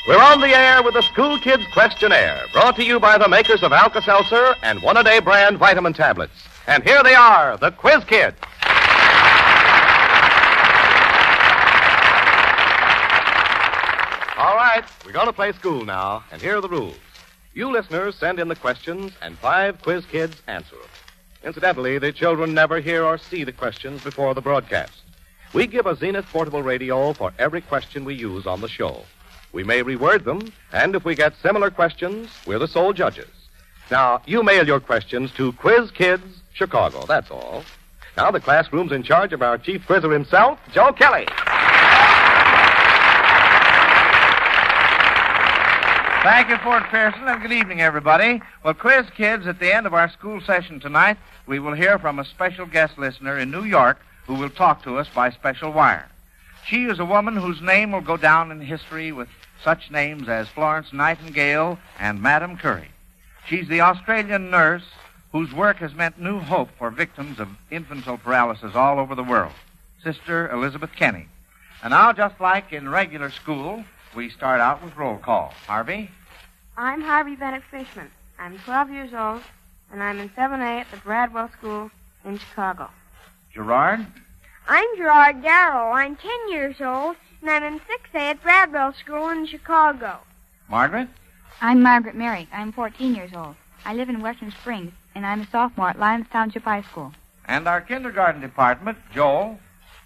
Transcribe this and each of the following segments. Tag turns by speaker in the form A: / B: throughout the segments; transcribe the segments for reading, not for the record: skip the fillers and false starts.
A: We're on the air with the School Kids Questionnaire, brought to you by the makers of Alka-Seltzer and One-A-Day brand vitamin tablets. And here they are, the Quiz Kids. All right, we're going to play school now, and here are the rules. You listeners send in the questions, and 5 Quiz Kids answer them. Incidentally, the children never hear or see the questions before the broadcast. We give a Zenith portable radio for every question we use on the show. We may reword them, and if we get similar questions, we're the sole judges. Now, you mail your questions to Quiz Kids, Chicago, that's all. Now, the classroom's in charge of our chief quizzer himself, Joe Kelly.
B: Thank you, Fort Pearson, and good evening, everybody. Well, Quiz Kids, at the end of our school session tonight, we will hear from a special guest listener in New York who will talk to us by special wire. She is a woman whose name will go down in history with such names as Florence Nightingale and Madame Curie. She's the Australian nurse whose work has meant new hope for victims of infantile paralysis all over the world, Sister Elizabeth Kenny. And now, just like in regular school, we start out with roll call. Harvey?
C: I'm Harvey Bennett Fishman. I'm 12 years old, and I'm in 7A at the Bradwell School in Chicago.
B: Gerard?
D: I'm Gerard Darrow. I'm 10 years old, and I'm in 6A at Bradwell School in Chicago.
B: Margaret?
E: I'm Margaret Merrick. I'm 14 years old. I live in Western Springs, and I'm a sophomore at Lyons Township High School.
B: And our kindergarten department, Joel?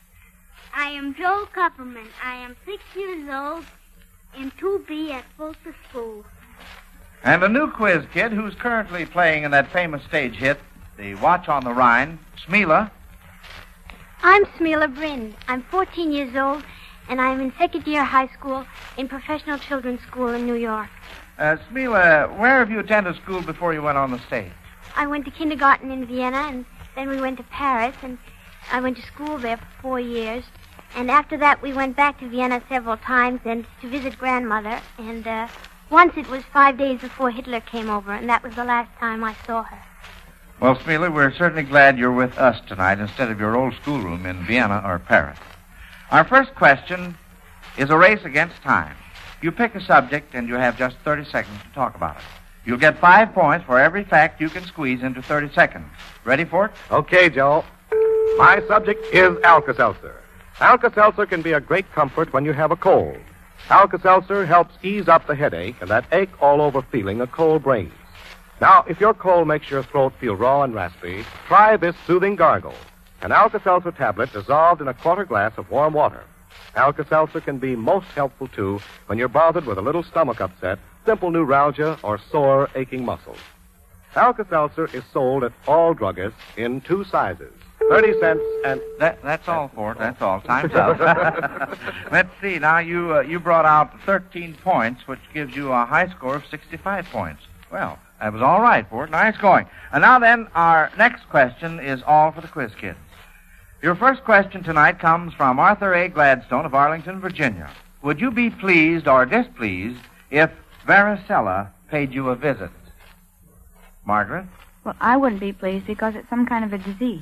D: I am Joel Kupperman. I am 6 years old in 2B at Fulton School.
B: And a new quiz kid who's currently playing in that famous stage hit, The Watch on the Rhine, Smela.
D: I'm Smela Brind. I'm 14 years old, and I'm in second year high school in Professional Children's School in New York.
B: Smela, where have you attended school before you went on the stage?
D: I went to kindergarten in Vienna, and then we went to Paris, and I went to school there for 4 years. And after that, we went back to Vienna several times and to visit grandmother. And once it was 5 days before Hitler came over, and that was the last time I saw her.
B: Well, Smela, we're certainly glad you're with us tonight instead of your old schoolroom in Vienna or Paris. Our first question is a race against time. You pick a subject, and you have just 30 seconds to talk about it. You'll get 5 points for every fact you can squeeze into 30 seconds. Ready for it?
A: Okay, Joe. My subject is Alka-Seltzer. Alka-Seltzer can be a great comfort when you have a cold. Alka-Seltzer helps ease up the headache and that ache all over feeling a cold brings. Now, if your cold makes your throat feel raw and raspy, try this soothing gargle. An Alka-Seltzer tablet dissolved in a quarter glass of warm water. Alka-Seltzer can be most helpful, too, when you're bothered with a little stomach upset, simple neuralgia, or sore, aching muscles. Alka-Seltzer is sold at all druggists in 2 sizes, 30 cents and...
B: That's all, Fort. That's all. Time's up. Let's see. Now, you brought out 13 points, which gives you a high score of 65 points. Well, that was all right, Fort. Nice going. And now then, our next question is all for the quiz kids. Your first question tonight comes from Arthur A. Gladstone of Arlington, Virginia. Would you be pleased or displeased if varicella paid you a visit? Margaret?
E: Well, I wouldn't be pleased because it's some kind of a disease.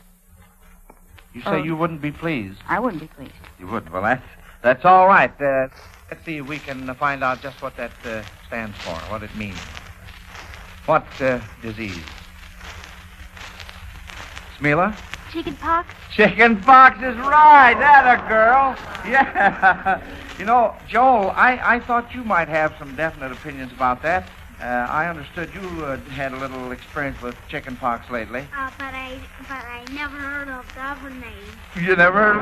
B: You say you wouldn't be pleased?
E: I wouldn't be pleased.
B: You wouldn't. Well, that's all right. Let's see if we can find out just what that stands for, what it means. What disease? Smela?
D: Chicken pox?
B: Chicken pox is right. That a girl. Yeah. You know, Joel, I thought you might have some definite opinions about that. I understood you had a little experience with chicken pox lately.
D: But I never heard of the other name.
B: You never heard of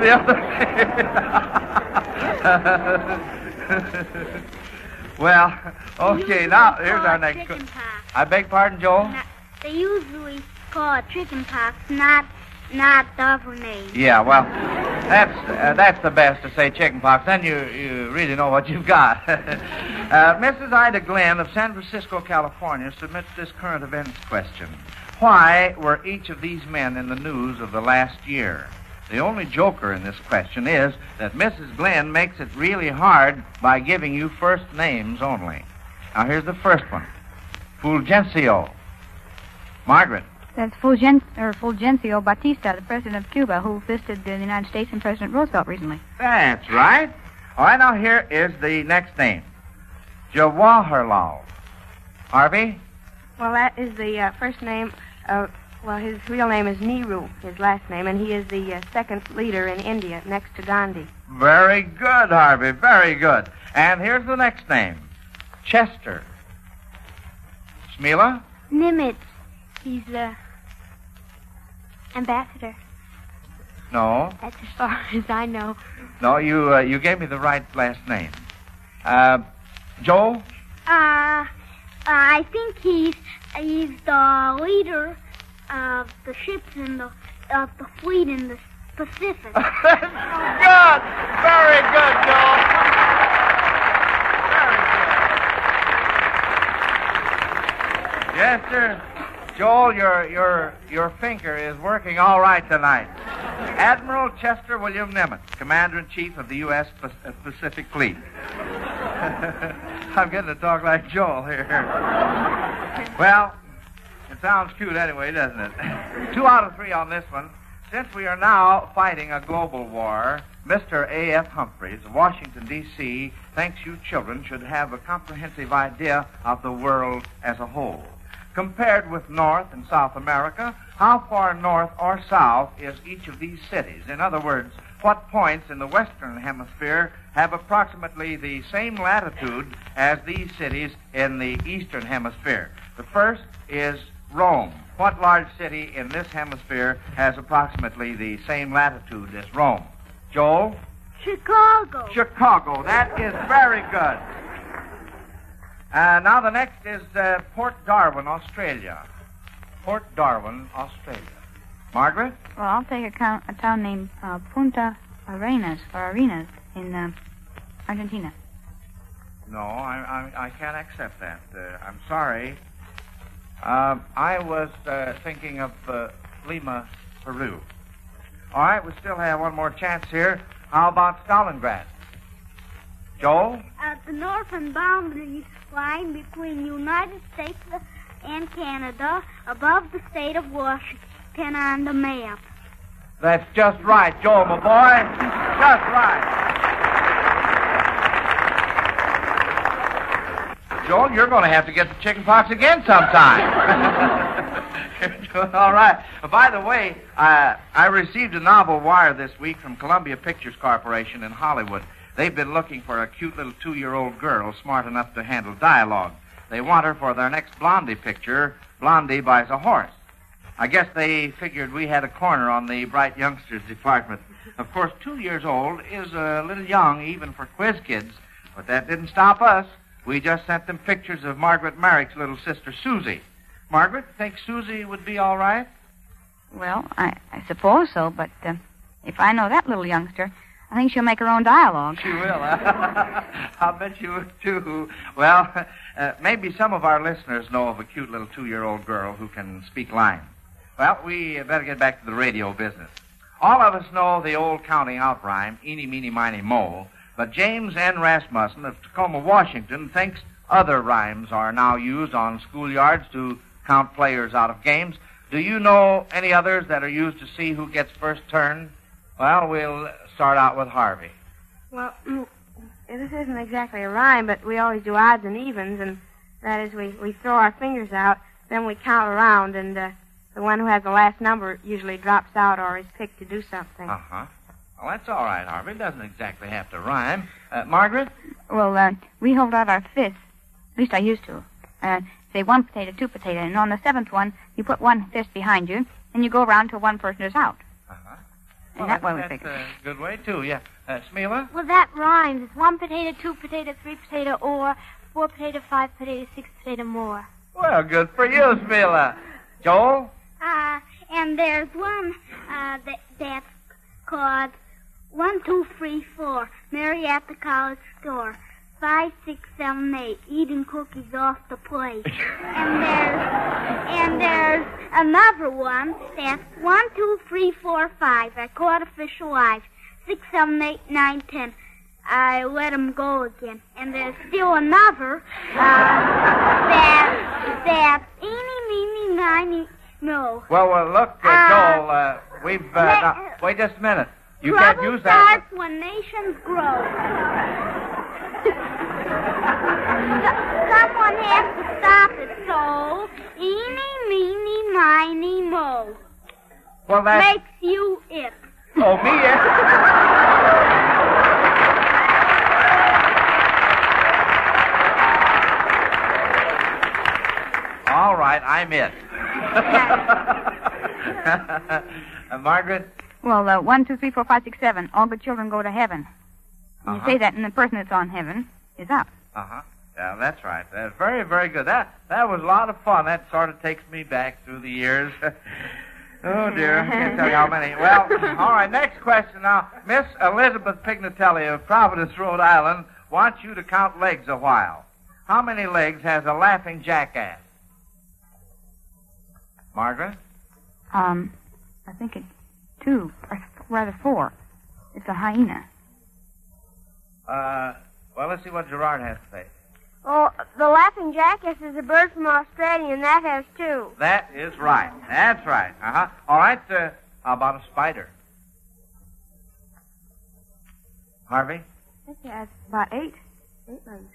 B: the other name? Well, okay, now here's our next question. I beg pardon, Joel?
D: They usually call it chicken pox, not the other name.
B: Yeah, well, that's the best to say chicken pox. Then you really know what you've got. Mrs. Ida Glenn of San Francisco, California, submits this current events question. Why were each of these men in the news of the last year? The only joker in this question is that Mrs. Glenn makes it really hard by giving you first names only. Now, here's the first one. Fulgencio. Margaret.
E: That's Fulgencio Batista, the president of Cuba, who visited the United States and President Roosevelt recently.
B: That's right. All right, now here is the next name. Jawaharlal. Harvey?
C: Well, that is the first name of, well, his real name is Nehru, his last name, and he is the second leader in India, next to Gandhi.
B: Very good, Harvey. Very good. And here's the next name. Chester. Smila?
D: Nimitz. He's the ambassador.
B: No.
D: That's as far as I know.
B: No, you gave me the right last name. Joel?
D: I think he's the leader of the ships in the fleet in the Pacific.
B: Good. Very good, Joel. Very good. Yes, sir. Joel, your finger is working all right tonight. Admiral Chester William Nimitz, Commander-in-Chief of the U.S. Pacific Fleet. I'm getting to talk like Joel here. Well, it sounds cute anyway, doesn't it? 2 out of 3 on this one. Since we are now fighting a global war, Mr. A.F. Humphreys of Washington, D.C., thinks you children should have a comprehensive idea of the world as a whole. Compared with North and South America, how far north or south is each of these cities? In other words, what points in the Western Hemisphere have approximately the same latitude as these cities in the Eastern Hemisphere? The first is Rome. What large city in this hemisphere has approximately the same latitude as Rome? Joel?
D: Chicago.
B: Chicago. That is very good. Now the next is Port Darwin, Australia. Port Darwin, Australia. Margaret?
E: Well, I'll take a town named Punta Arenas in Argentina.
B: No, I can't accept that. I'm sorry. I was thinking of Lima, Peru. All right, we still have one more chance here. How about Stalingrad? Joel?
D: The northern boundary line between the United States and Canada above the state of Washington on the map.
B: That's just right, Joel, my boy. Just right. Joel, you're going to have to get the chicken pox again sometime. You're doing all right. By the way, I received a novel wire this week from Columbia Pictures Corporation in Hollywood. They've been looking for a cute little 2-year-old girl smart enough to handle dialogue. They want her for their next Blondie picture, Blondie Buys a Horse. I guess they figured we had a corner on the bright youngsters department. Of course, 2 years old is a little young even for quiz kids, but that didn't stop us. We just sent them pictures of Margaret Merrick's little sister, Susie. Margaret, think Susie would be all right?
E: Well, I suppose so, but if I know that little youngster, I think she'll make her own dialogue.
B: She will, huh? I'll bet you would, too. Well, maybe some of our listeners know of a cute little 2-year-old girl who can speak lines. Well, we better get back to the radio business. All of us know the old counting out rhyme, eeny, meeny, miny, mo, but James N. Rasmussen of Tacoma, Washington, thinks other rhymes are now used on schoolyards to count players out of games. Do you know any others that are used to see who gets first turn? Well, we'll start out with Harvey.
C: Well, this isn't exactly a rhyme, but we always do odds and evens, and that is we throw our fingers out, then we count around, and the one who has the last number usually drops out or is picked to do something.
B: Uh-huh. Well, that's all right, Harvey. It doesn't exactly have to rhyme. Margaret?
E: Well, we hold out our fists. At least I used to. Say 1 potato, 2 potato, and on the 7th one, you put one fist behind you, and you go around till one person is out.
B: Uh-huh.
E: And that way we figure.
B: That's a good way, too, yeah. Smila?
D: Well, that rhymes. It's 1 potato, 2 potato, 3 potato, or 4 potato, 5 potato, 6 potato more.
B: Well, good for you, Smila. Joel?
D: And there's one that's called 1, 2, 3, 4. Mary at the college store. 5, 6, 7, 8. Eating cookies off the plate. and there's another one that's 1, 2, 3, 4, 5. I caught a fish alive. 6, 7, 8, 9, 10. I let him go again. And there's still another that's eeny, meeny, miny. No.
B: Well, look, Joel, we've... wait just a minute. You can't use that.
D: Trouble starts when nations grow. Someone has to stop it, so. Eeny, meeny, miny, mo.
B: Well, that
D: Makes you it.
B: Oh, me, it. All right, I'm it. Margaret?
E: Well, 1, 2, 3, 4, 5, 6, 7. All the children go to heaven. You
B: Uh-huh.
E: say that, and the person that's on heaven is up.
B: Uh-huh. Yeah, that's right. That's very, very good. That was a lot of fun. That sort of takes me back through the years. Oh, dear. I can't tell you how many. Well, all right, next question now. Miss Elizabeth Pignatelli of Providence, Rhode Island, wants you to count legs a while. How many legs has a laughing jackass? Margaret?
E: I think it's 2, or rather 4. It's a hyena.
B: Well, let's see what Gerard has to say.
C: Oh, the laughing jackass is a bird from Australia, and that has 2.
B: That is right. That's right. Uh-huh. All right, how about a spider? Harvey?
C: I think it has about 8. 8 legs.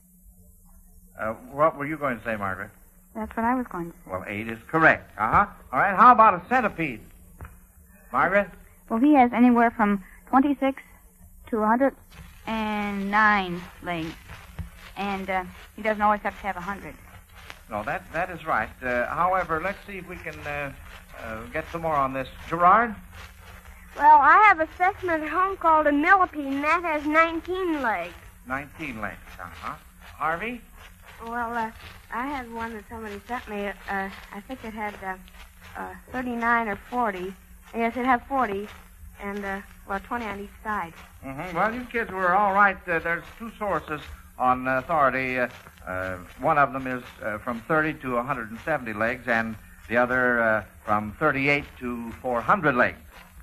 B: What were you going to say, Margaret?
E: That's what I was going to say.
B: Well, 8 is correct. Uh-huh. All right, how about a centipede? Margaret?
E: Well, he has anywhere from 26 to 109 legs. And he doesn't always have to have 100.
B: No, that is right. However, let's see if we can get some more on this. Gerard?
C: Well, I have a specimen at home called a millipede, and that has 19 legs.
B: 19 legs. Uh-huh. Harvey?
C: Well, I had one that somebody sent me. I think it had 39 or 40. Yes, it had 40, and 20 on each side.
B: Mm-hmm. Well, you kids were all right. There's 2 sources on authority. One of them is from 30 to 170 legs, and the other from 38 to 400 legs.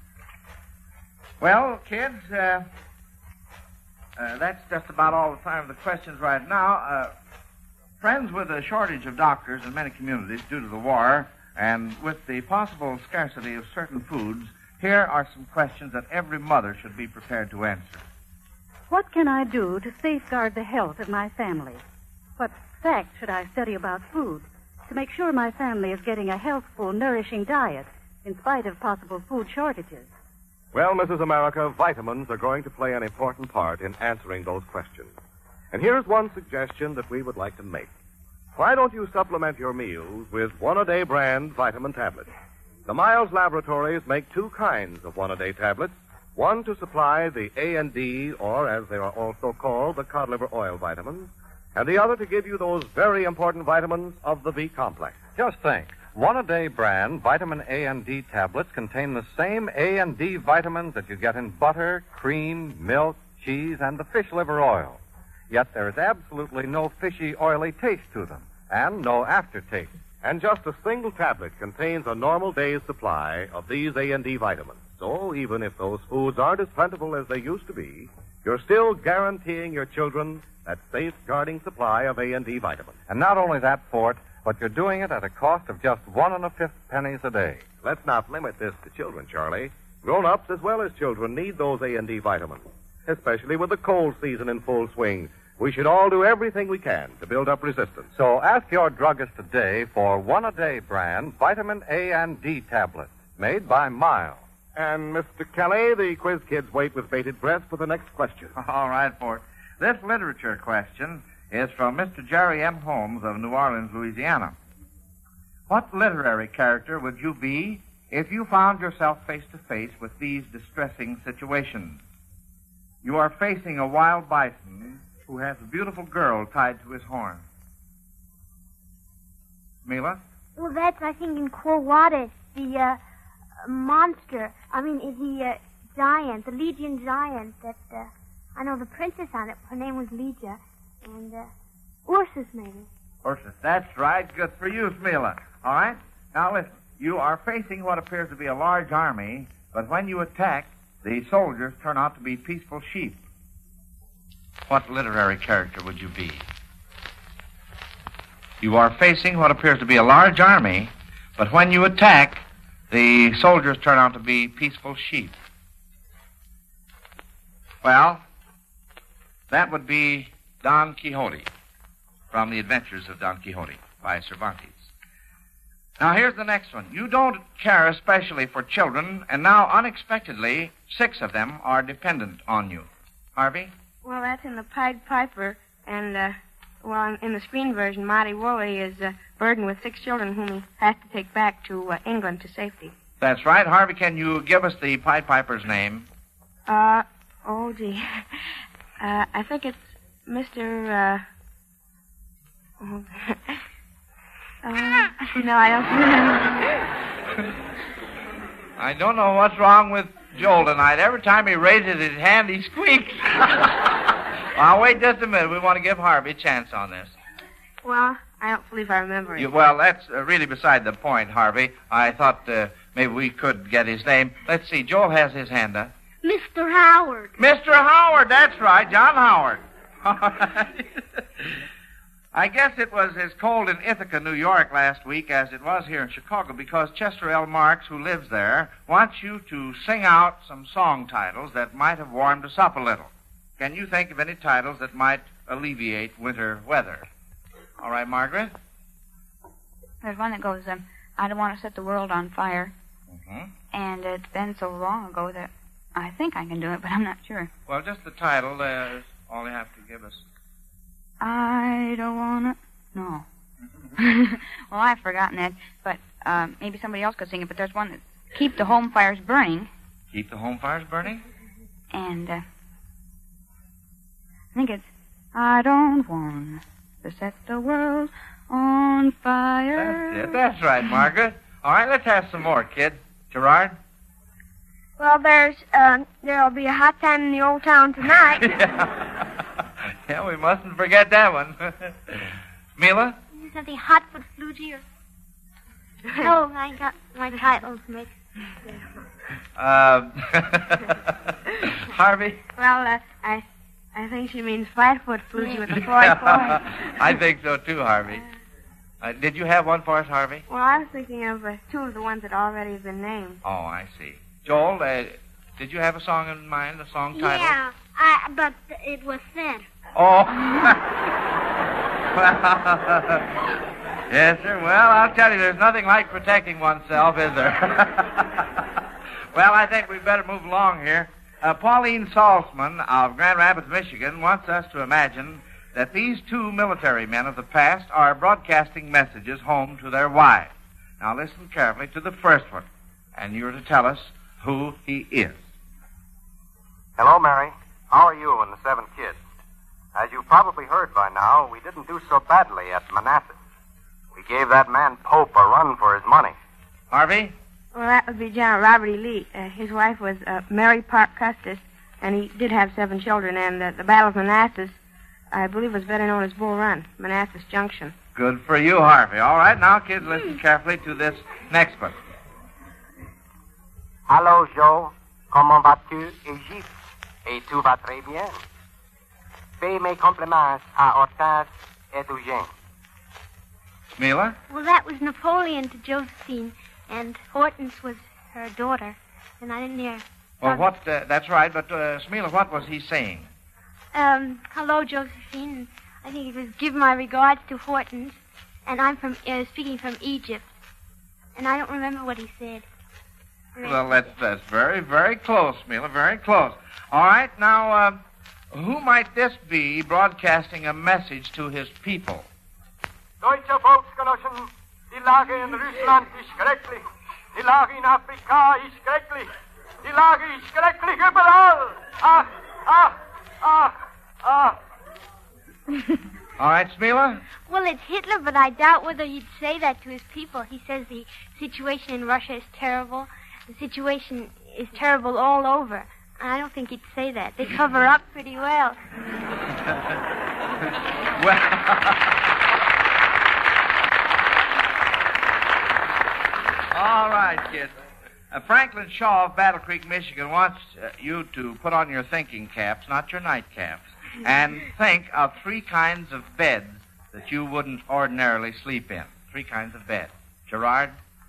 B: Well, kids, that's just about all the time for the questions right now. Friends, with a shortage of doctors in many communities due to the war, and with the possible scarcity of certain foods, here are some questions that every mother should be prepared to answer.
F: What can I do to safeguard the health of my family? What facts should I study about food to make sure my family is getting a healthful, nourishing diet in spite of possible food shortages?
A: Well, Mrs. America, vitamins are going to play an important part in answering those questions. And here's one suggestion that we would like to make. Why don't you supplement your meals with one-a-day brand vitamin tablets? The Miles Laboratories make 2 kinds of one-a-day tablets. One to supply the A&D, or as they are also called, the cod liver oil vitamins, and the other to give you those very important vitamins of the B complex.
G: Just think. One-a-day brand vitamin A and D tablets contain the same A and D vitamins that you get in butter, cream, milk, cheese, and the fish liver oil. Yet there is absolutely no fishy, oily taste to them, and no aftertaste.
A: And just a single tablet contains a normal day's supply of these A&D vitamins. So even if those foods aren't as plentiful as they used to be, you're still guaranteeing your children that safeguarding supply of A&D vitamins.
G: And not only that, Fort, but you're doing it at a cost of just 1 1/5 pennies a day.
A: Let's not limit this to children, Charlie. Grown-ups as well as children need those A&D vitamins, especially with the cold season in full swing. We should all do everything we can to build up resistance.
G: So ask your druggist today for one-a-day brand vitamin A and D tablets made by Miles.
A: And, Mr. Kelly, the quiz kids wait with bated breath for the next question.
B: All right, Fort. This literature question is from Mr. Jerry M. Holmes of New Orleans, Louisiana. What literary character would you be if you found yourself face to face with these distressing situations? You are facing a wild bison who has a beautiful girl tied to his horn. Mila?
D: Well, that's, I think, in Quo Vadis, the monster. The giant, the Legion giant that, I know the princess on it. Her name was Legia. And, Ursus, maybe.
B: Ursus, that's right. Good for you, Smila. All right? Now, listen. You are facing what appears to be a large army, but when you attack, the soldiers turn out to be peaceful sheep. What literary character would you be? You are facing what appears to be a large army, but when you attack, the soldiers turn out to be peaceful sheep. Well, that would be Don Quixote. from The Adventures of Don Quixote by Cervantes. Now, here's the next one. You don't care especially for children, and now, unexpectedly, 6 of them are dependent on you. Harvey?
C: Well, that's in the Pied Piper, and, in the screen version, Monty Woolley is burdened with 6 children whom he has to take back to England to safety.
B: That's right. Harvey, can you give us the Pied Piper's name?
C: I think it's Mr. No, I don't remember.
B: I don't know what's wrong with Joel tonight. Every time he raises his hand, he squeaks. I'll wait just a minute. We want to give Harvey a chance on this.
C: Well, I don't believe I remember it.
B: Well, that's really beside the point, Harvey. I thought maybe we could get his name. Let's see. Joel has his hand up.
D: Mr. Howard.
B: Mr. Howard, that's right. John Howard. I guess it was as cold in Ithaca, New York last week as it was here in Chicago because Chester L. Marks, who lives there, wants you to sing out some song titles that might have warmed us up a little. Can you think of any titles that might alleviate winter weather? All right, Margaret?
E: There's one that goes, I don't want to set the world on fire.
B: Mm-hmm.
E: And it's been so long ago that I think I can do it, but I'm not sure.
B: Well, just the title is all you have to give us.
E: I don't want to... No. Well, I've forgotten that, but maybe somebody else could sing it, but there's one that Keep the Home Fires Burning.
B: Keep the Home Fires Burning?
E: And I think it's I don't want to set the world on fire.
B: That's it. That's right, Margaret. All right, let's have some more, kid. Gerard?
C: Well, there'll be a hot time in the old town tonight.
B: Yeah, we mustn't forget that one. Mila?
D: Something Hotfoot Flugy or... No, I got my titles mixed.
B: Harvey?
C: Well, I think she means 5-foot Flugy with a 44.
B: I think so, too, Harvey. Did you have one for us, Harvey?
C: Well, I was thinking of 2 of the ones that already have been named.
B: Oh, I see. Joel, did you have a song in mind, a song title?
D: Yeah, but it was said.
B: Oh. Yes, sir. Well, I'll tell you, there's nothing like protecting oneself, is there? Well, I think we'd better move along here. Pauline Salzman of Grand Rapids, Michigan, wants us to imagine that these 2 military men of the past are broadcasting messages home to their wives. Now, listen carefully to the first one, and you're to tell us who he is.
H: Hello, Mary. How are you and the 7 kids? As you've probably heard by now, we didn't do so badly at Manassas. We gave that man Pope a run for his money.
B: Harvey?
C: Well, that would be General Robert E. Lee. His wife was Mary Park Custis, and he did have 7 children, and the Battle of Manassas, I believe, was better known as Bull Run, Manassas Junction.
B: Good for you, Harvey. All right, now, kids, listen carefully to this next one.
H: Allô, Joe. Comment vas-tu, Égypte? Et tout va très bien. Fais mes compliments à Hortense et Eugène.
B: Mila?
D: Well, that was Napoleon to Josephine, and Hortense was her daughter, and I didn't hear.
B: Well, that's right, but, Smila, what was he saying?
D: Hello, Josephine. I think it was give my regards to Hortense, and I'm speaking from Egypt, and I don't remember what he said.
B: Well, that's very, very close, Mila, very close. All right, now, who might this be broadcasting a message to his people?
H: Deutsche Volksgenossen, die Lage in Russland ist schrecklich. Die Lage in Afrika ist schrecklich. Die Lage ist schrecklich überall. Ach, ach, ach, ach.
B: All right, Smila?
D: Well, it's Hitler, but I doubt whether he'd say that to his people. He says the situation in Russia is terrible. The situation is terrible all over. I don't think he'd say that. They cover up pretty well.
B: Well... All right, kids. Franklin Shaw of Battle Creek, Michigan wants you to put on your thinking caps, not your nightcaps, and think of 3 kinds of beds that you wouldn't ordinarily sleep in. 3 kinds of beds. Gerard?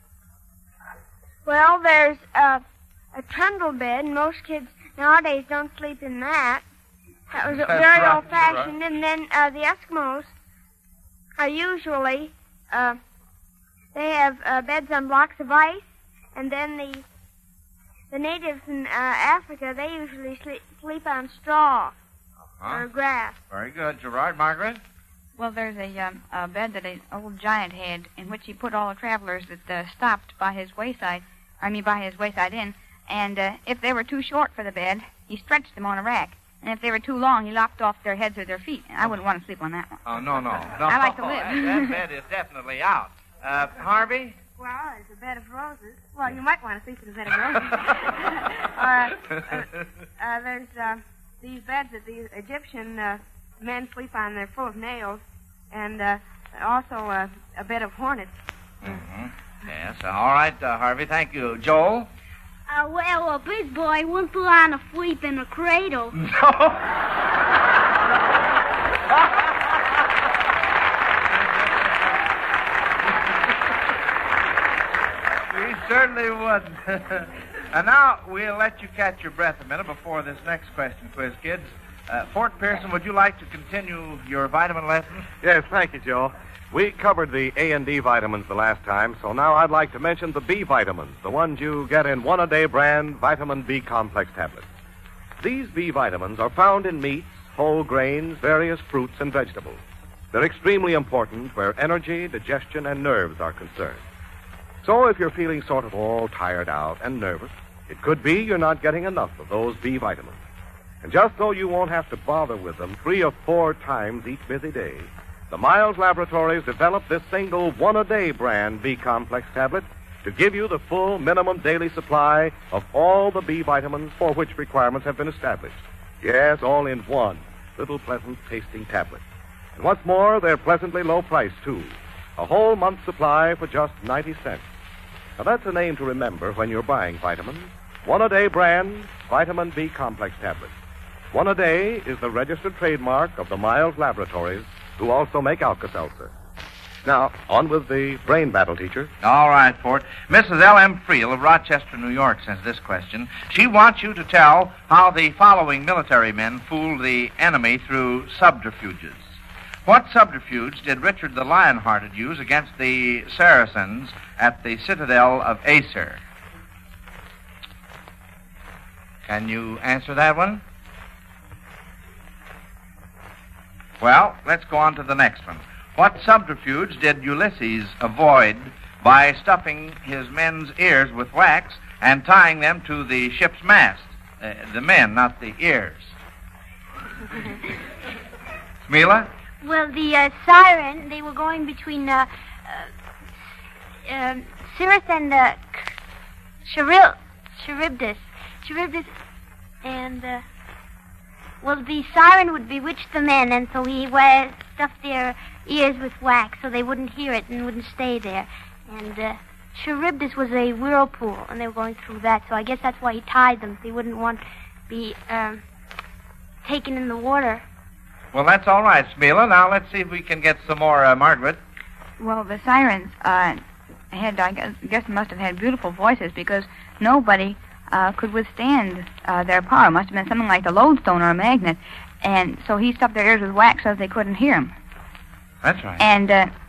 C: Well, there's a trundle bed, and most kids nowadays don't sleep in that. That was very
B: right,
C: old-fashioned. Right. And then the Eskimos are usually, they have beds on blocks of ice, and then the natives in Africa, they usually sleep on straw or grass.
B: Very good. Gerard, Margaret?
E: Well, there's a bed that an old giant had in which he put all the travelers that stopped by his wayside inn, and if they were too short for the bed, he stretched them on a rack. And if they were too long, he lopped off their heads or their feet. I wouldn't want to sleep on that one.
B: Oh, no.
E: I like to live.
B: That bed is definitely out. Harvey?
C: Well, there's a bed of roses. Well, you might want to sleep in a bed of roses. There's these beds that the Egyptian men sleep on. They're full of nails. And also a bed of hornets.
B: Mm-hmm. Yes. All right, Harvey. Thank you. Joel?
D: Well, a big boy wouldn't put on a sleep in a cradle.
B: No. We certainly wouldn't. And now we'll let you catch your breath a minute before this next question, quiz kids. Fort Pearson, would you like to continue your vitamin lesson?
A: Yes, thank you, Joe. We covered the A&D vitamins the last time, so now I'd like to mention the B vitamins, the ones you get in one-a-day brand vitamin B complex tablets. These B vitamins are found in meats, whole grains, various fruits, and vegetables. They're extremely important where energy, digestion, and nerves are concerned. So if you're feeling sort of all tired out and nervous, it could be you're not getting enough of those B vitamins. And just so you won't have to bother with them 3 or 4 times each busy day, the Miles Laboratories developed this single one-a-day brand B-complex tablet to give you the full minimum daily supply of all the B vitamins for which requirements have been established. Yes, all in one little pleasant-tasting tablet. And what's more, they're pleasantly low priced, too. A whole month's supply for just 90 cents. Now, that's a name to remember when you're buying vitamins. One-a-day brand vitamin B-complex tablet. One-a-day is the registered trademark of the Miles Laboratories, who also make Alka-Seltzer. Now, on with the brain battle, teacher.
B: All right, Fort. Mrs. L.M. Friel of Rochester, New York, sends this question. She wants you to tell how the following military men fooled the enemy through subterfuges. What subterfuge did Richard the Lionhearted use against the Saracens at the citadel of Acer? Can you answer that one? Well, let's go on to the next one. What subterfuge did Ulysses avoid by stuffing his men's ears with wax and tying them to the ship's mast? The men, not the ears. Smila?
D: Well, the siren, they were going between Cirrus and Charybdis. Charybdis and... Well, the siren would bewitch the men, and so he stuffed their ears with wax so they wouldn't hear it and wouldn't stay there. And Charybdis was a whirlpool, and they were going through that, so I guess that's why he tied them, so he wouldn't want to be taken in the water.
B: Well, that's all right, Smila. Now let's see if we can get some more, Margaret.
E: Well, the sirens I guess must have had beautiful voices because nobody could withstand their power. Must have been something like a lodestone or a magnet. And so he stuffed their ears with wax so they couldn't hear him.
B: That's right.
E: And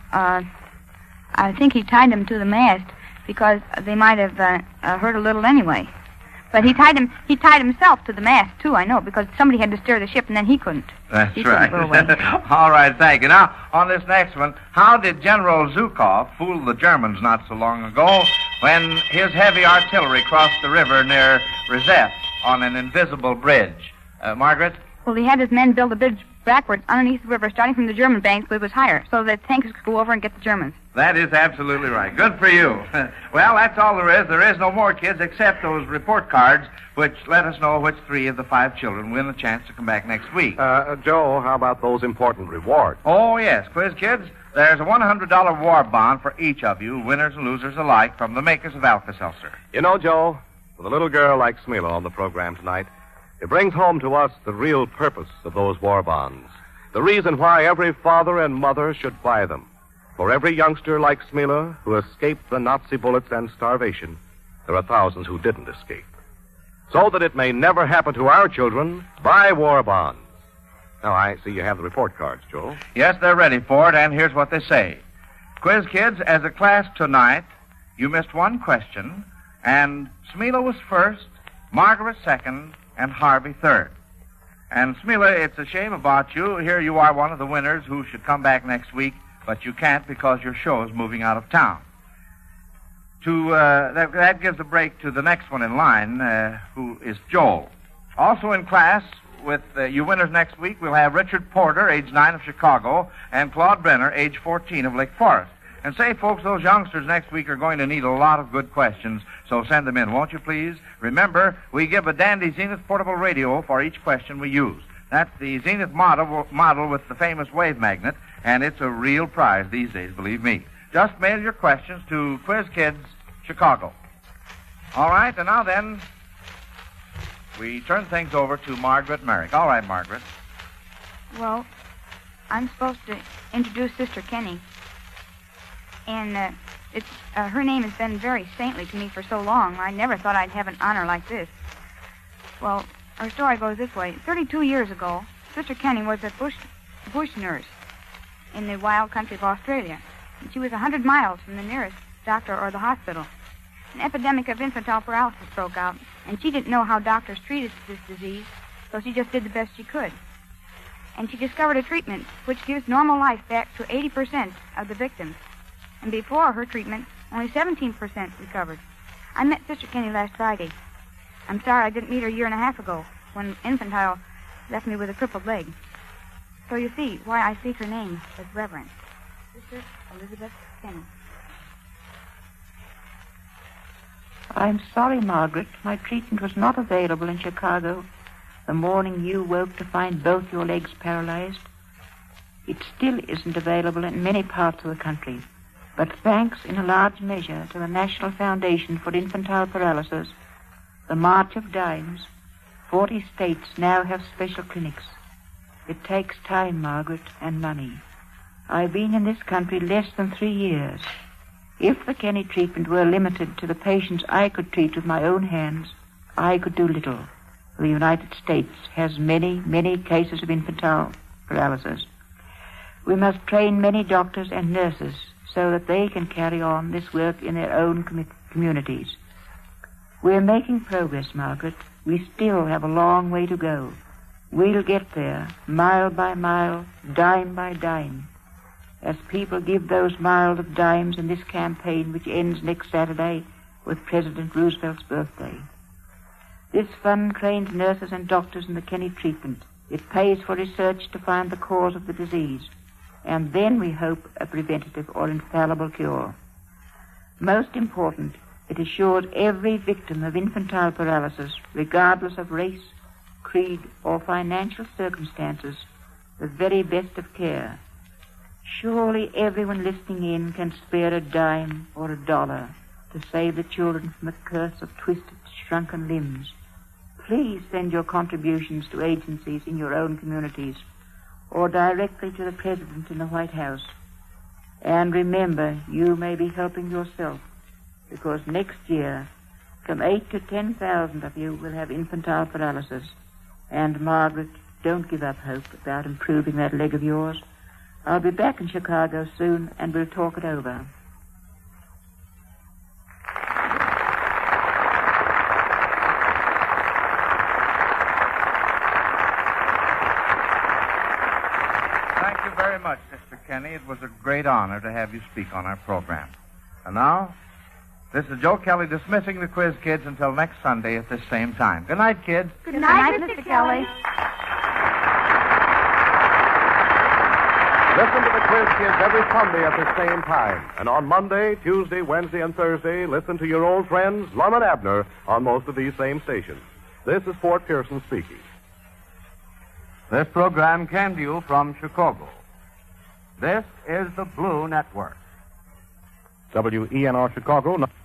E: I think he tied them to the mast because they might have heard a little anyway. But he tied himself to the mast, too, I know, because somebody had to steer the ship and then he couldn't.
B: That's
E: he
B: right.
E: Couldn't go away.
B: All right, thank you. Now, on this next one, how did General Zhukov fool the Germans not so long ago when his heavy artillery crossed the river near Rzhev on an invisible bridge? Margaret?
E: Well, he had his men build a bridge backwards underneath the river, starting from the German banks, but it was higher, so that tanks could go over and get the Germans.
B: That is absolutely right. Good for you. Well, that's all there is. There is no more, kids, except those report cards, which let us know which 3 of the 5 children win a chance to come back next week.
A: Joe, how about those important rewards?
B: Oh, yes. Quiz kids, there's a $100 war bond for each of you, winners and losers alike, from the makers of Alka-Seltzer.
A: You know, Joe, with a little girl like Smila on the program tonight, it brings home to us the real purpose of those war bonds. The reason why every father and mother should buy them. For every youngster like Smila who escaped the Nazi bullets and starvation, there are thousands who didn't escape. So that it may never happen to our children, buy war bonds. Oh, I see you have the report cards, Joel.
B: Yes, they're ready for it, and here's what they say. Quiz Kids, as a class tonight, you missed one question, and Smila was first, Margaret second, and Harvey third. And Smila, it's a shame about you. Here you are, one of the winners who should come back next week, but you can't because your show is moving out of town. That gives a break to the next one in line, who is Joel. Also in class with you winners next week, we'll have Richard Porter, age 9 of Chicago, and Claude Brenner, age 14 of Lake Forest. And say, folks, those youngsters next week are going to need a lot of good questions, so send them in, won't you, please? Remember, we give a dandy Zenith portable radio for each question we use. That's the Zenith model with the famous wave magnet, and it's a real prize these days, believe me. Just mail your questions to Quiz Kids, Chicago. All right, and now then, we turn things over to Margaret Merrick. All right, Margaret.
E: Well, I'm supposed to introduce Sister Kenny. And her name has been very saintly to me for so long, I never thought I'd have an honor like this. Well, our story goes this way. 32 years ago, Sister Kenny was a bush nurse in the wild country of Australia. And she was 100 miles from the nearest doctor or the hospital. An epidemic of infantile paralysis broke out, and she didn't know how doctors treated this disease, so she just did the best she could. And she discovered a treatment which gives normal life back to 80% of the victims. And before her treatment, only 17% recovered. I met Sister Kenny last Friday. I'm sorry I didn't meet her a year and a half ago, when infantile left me with a crippled leg. So you see why I speak her name with reverence. Sister Elizabeth Kenny.
I: I'm sorry, Margaret. My treatment was not available in Chicago the morning you woke to find both your legs paralyzed. It still isn't available in many parts of the country. But thanks in a large measure to the National Foundation for Infantile Paralysis, the March of Dimes, 40 states now have special clinics. It takes time, Margaret, and money. I've been in this country less than 3 years. If the Kenny treatment were limited to the patients I could treat with my own hands, I could do little. The United States has many, many cases of infantile paralysis. We must train many doctors and nurses so that they can carry on this work in their own communities. We're making progress, Margaret. We still have a long way to go. We'll get there, mile by mile, dime by dime, as people give those miles of dimes in this campaign which ends next Saturday with President Roosevelt's birthday. This fund trains nurses and doctors in the Kenny treatment. It pays for research to find the cause of the disease, and then we hope a preventative or infallible cure. Most important, it assures every victim of infantile paralysis, regardless of race, creed, or financial circumstances, the very best of care. Surely everyone listening in can spare a dime or a dollar to save the children from the curse of twisted, shrunken limbs. Please send your contributions to agencies in your own communities or directly to the President in the White House. And remember, you may be helping yourself, because next year, from 8,000 to 10,000 of you will have infantile paralysis. And, Margaret, don't give up hope about improving that leg of yours. I'll be back in Chicago soon, and we'll talk it over.
B: Thank you very much, Sister Kenny. It was a great honor to have you speak on our program. And now, this is Joe Kelly dismissing the Quiz Kids until next Sunday at this same time. Good night, kids.
D: Good night, Mr. Kelly.
A: Listen to the Quiz Kids every Sunday at the same time. And on Monday, Tuesday, Wednesday, and Thursday, listen to your old friends, Lum and Abner, on most of these same stations. This is Fort Pearson speaking.
B: This program came to you from Chicago. This is the Blue Network.
A: WENR Chicago.